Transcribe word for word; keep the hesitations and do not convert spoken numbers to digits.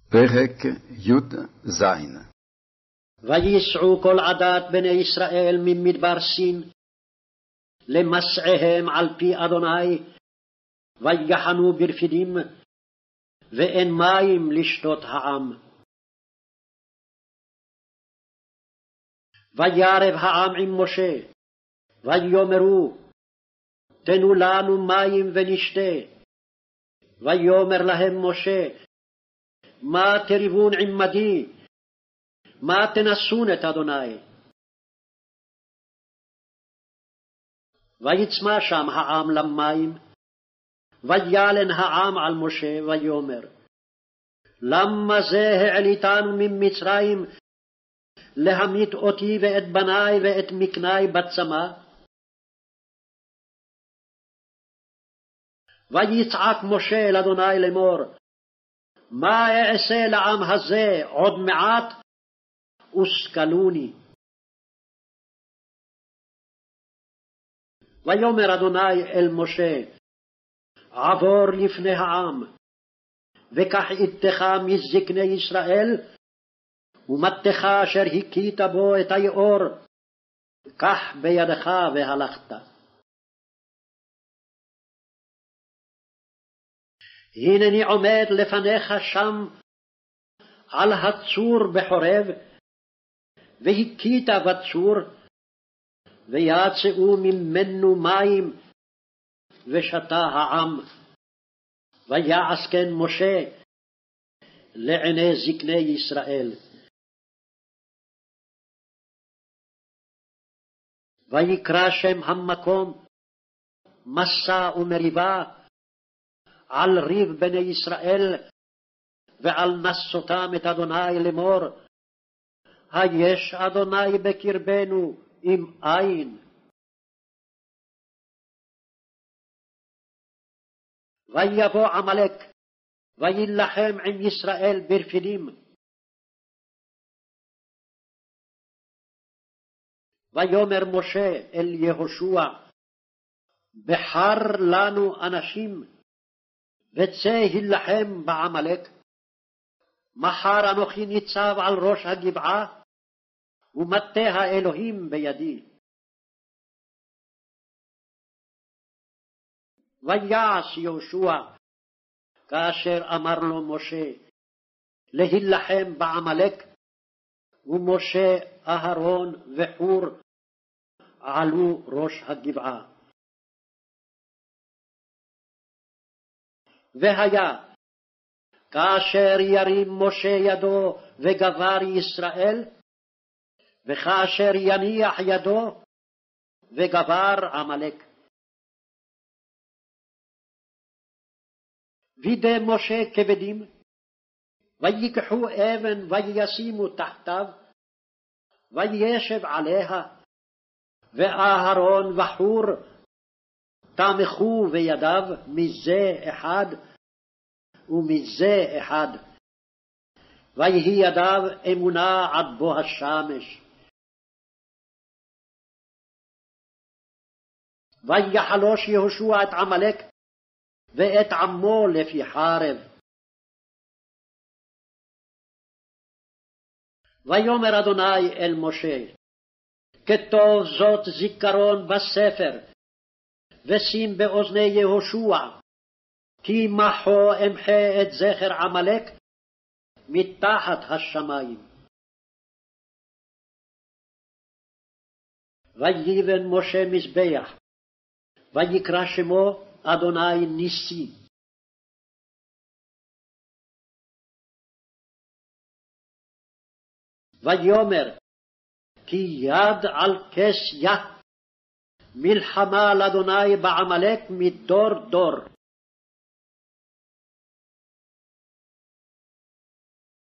פרק י"ז. ויסעו כל עדת בני ישראל ממדבר סין למסעיהם על פי אדוני, ויחנו ברפידים, ואין מים לשתות העם. וירב העם עם משה, ויאמרו, תנו לנו מים ונשתה. ויאמר להם משה, מה תריבון עמדי? מה תנסון את אדוני? ויצמא שם העם למים, וילן העם על משה, ויאמר, למה זה העליתנו ממצרים להמית אותי ואת בני ואת מקני בצמא? ויצעק משה אל אדוני לאמור, מה אעשה לעם הזה עוד מעט וסקלוני? ויאמר אדוני אל משה, עבור לפני העם, וקח איתך מזקני ישראל, ומטך אשר הכית בו את היאור, קח בידך והלכת. הנני עומד לפניך שם על הצור בחורב, והכית בצור, ויצאו ממנו מים, ושתה העם. ויעש כן משה לעיני זקני ישראל. ויקרא שם המקום מסע ומריבה, על ריב בני ישראל, ועל נסותם את אדוני לאמור, היש אדוני בקרבנו אם אין? ויבוא עמלק, וילחם עם ישראל ברפידים. ויאמר משה אל יהושע, בחר לנו אנשים, וצא הילחם בעמלק. מחר אנוכי ניצב על ראש הגבעה, ומטה האלוהים בידי. ויעש יהושע כאשר אמר לו משה להילחם בעמלק, ומשה, אהרון וחור עלו ראש הגבעה. והיה כאשר ירים משה ידו וגבר ישראל, וכאשר יניח ידו וגבר עמלק. וידי משה כבדים, ויקחו אבן וישימו תחתיו, וישב עליה, ואהרון וחור תמכו בידיו מזה אחד ומזה אחד, ויהי ידיו אמונה עד בוא השמש. ויחלוש יהושע את עמלק ואת עמו לפי חרב. ויאמר אדוני אל משה, כתוב זאת זיכרון בספר, ושים באוזני יהושע, כי מחו אמחה את זכר עמלק מתחת השמיים. ויבן משה מזבח, ויקרא שמו אדוני ניסי. ויאמר, כי יד על כס יה, מלחמה לאדוני בעמלק מדור דור.